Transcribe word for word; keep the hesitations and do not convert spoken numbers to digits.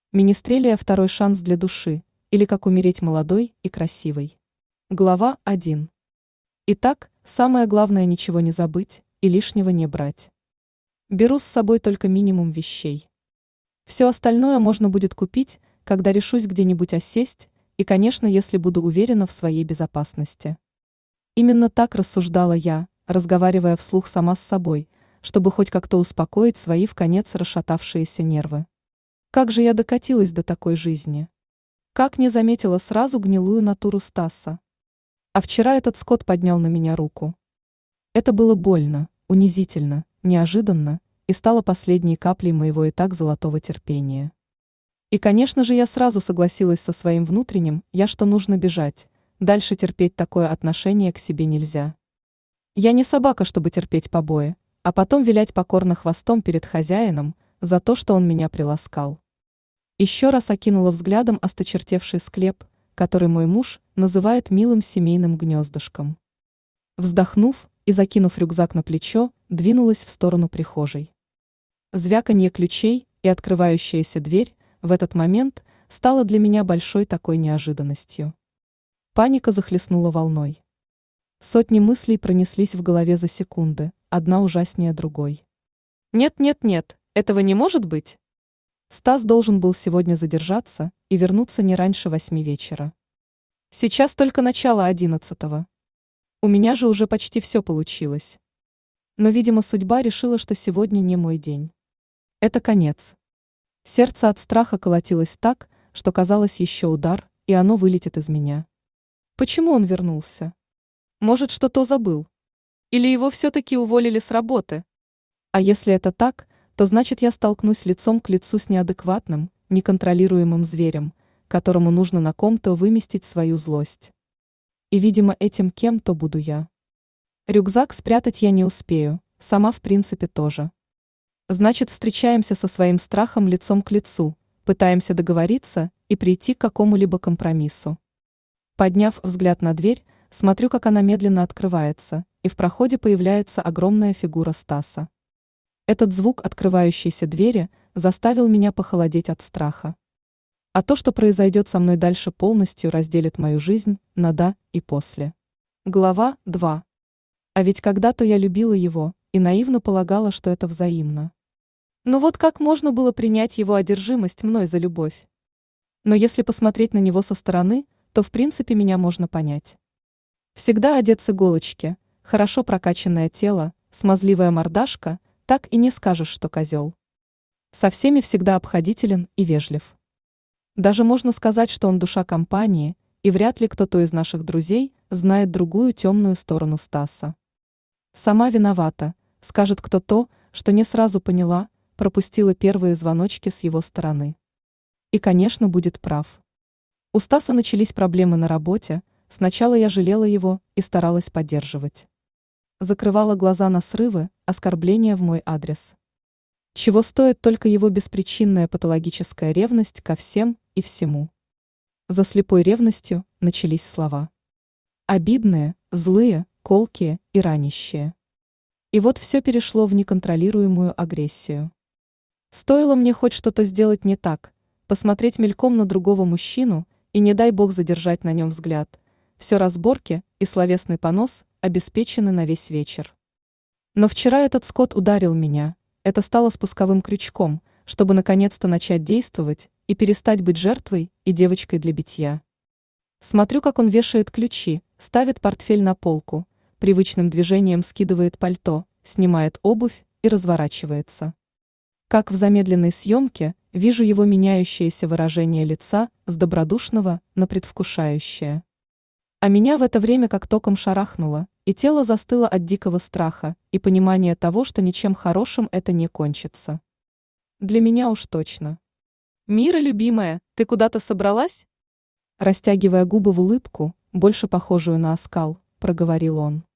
Министрелия «Второй шанс для души» или «Как умереть молодой и красивой». Глава один. Итак, самое главное ничего не забыть и лишнего не брать. Беру с собой только минимум вещей. Все остальное можно будет купить, когда решусь где-нибудь осесть, и, конечно, если буду уверена в своей безопасности. Именно так рассуждала я, разговаривая вслух сама с собой, чтобы хоть как-то успокоить свои вконец расшатавшиеся нервы. Как же я докатилась до такой жизни? Как не заметила сразу гнилую натуру Стаса? А вчера этот скот поднял на меня руку. Это было больно, унизительно, неожиданно и стало последней каплей моего и так золотого терпения. И, конечно же, я сразу согласилась со своим внутренним «я», что нужно бежать, дальше терпеть такое отношение к себе нельзя. Я не собака, чтобы терпеть побои, а потом вилять покорно хвостом перед хозяином за то, что он меня приласкал. Еще раз окинула взглядом осточертевший склеп, который мой муж называет милым семейным гнездышком. Вздохнув и закинув рюкзак на плечо, двинулась в сторону прихожей. Звяканье ключей и открывающаяся дверь в этот момент стало для меня большой такой неожиданностью. Паника захлестнула волной. Сотни мыслей пронеслись в голове за секунды, одна ужаснее другой. Нет-нет-нет, этого не может быть. Стас должен был сегодня задержаться и вернуться не раньше восьми вечера. Сейчас только начало одиннадцатого. У меня же уже почти все получилось. Но, видимо, судьба решила, что сегодня не мой день. Это конец. Сердце от страха колотилось так, что казалось еще удар, и оно вылетит из меня. Почему он вернулся? Может, что-то забыл? Или его все-таки уволили с работы? А если это так, то значит я столкнусь лицом к лицу с неадекватным, неконтролируемым зверем, которому нужно на ком-то выместить свою злость. И, видимо, этим кем-то буду я. Рюкзак спрятать я не успею, сама в принципе тоже. Значит, встречаемся со своим страхом лицом к лицу, пытаемся договориться и прийти к какому-либо компромиссу. Подняв взгляд на дверь, смотрю, как она медленно открывается, и в проходе появляется огромная фигура Стаса. Этот звук открывающейся двери заставил меня похолодеть от страха. А то, что произойдет со мной дальше, полностью разделит мою жизнь на «до» и «после». Глава два. А ведь когда-то я любила его и наивно полагала, что это взаимно. Ну вот как можно было принять его одержимость мной за любовь? Но если посмотреть на него со стороны, то в принципе меня можно понять. Всегда одет с иголочки, хорошо прокачанное тело, смазливая мордашка, так и не скажешь, что козел. Со всеми всегда обходителен и вежлив. Даже можно сказать, что он душа компании, и вряд ли кто-то из наших друзей знает другую темную сторону Стаса. Сама виновата, скажет кто то, что не сразу поняла, пропустила первые звоночки с его стороны. И, конечно, будет прав. У Стаса начались проблемы на работе, сначала я жалела его и старалась поддерживать. Закрывала глаза на срывы, оскорбления в мой адрес. Чего стоит только его беспричинная патологическая ревность ко всем и всему. За слепой ревностью начались слова. Обидные, злые, колкие и ранящие. И вот все перешло в неконтролируемую агрессию. Стоило мне хоть что-то сделать не так, посмотреть мельком на другого мужчину и, не дай бог, задержать на нем взгляд, все разборки и словесный понос обеспечены на весь вечер. Но вчера этот скот ударил меня, это стало спусковым крючком, чтобы наконец-то начать действовать и перестать быть жертвой и девочкой для битья. Смотрю, как он вешает ключи, ставит портфель на полку, привычным движением скидывает пальто, снимает обувь и разворачивается. Как в замедленной съемке вижу его меняющееся выражение лица с добродушного на предвкушающее. А меня в это время как током шарахнуло, и тело застыло от дикого страха и понимания того, что ничем хорошим это не кончится. Для меня уж точно. «Мира, любимая, ты куда-то собралась?» Растягивая губы в улыбку, больше похожую на оскал, проговорил он.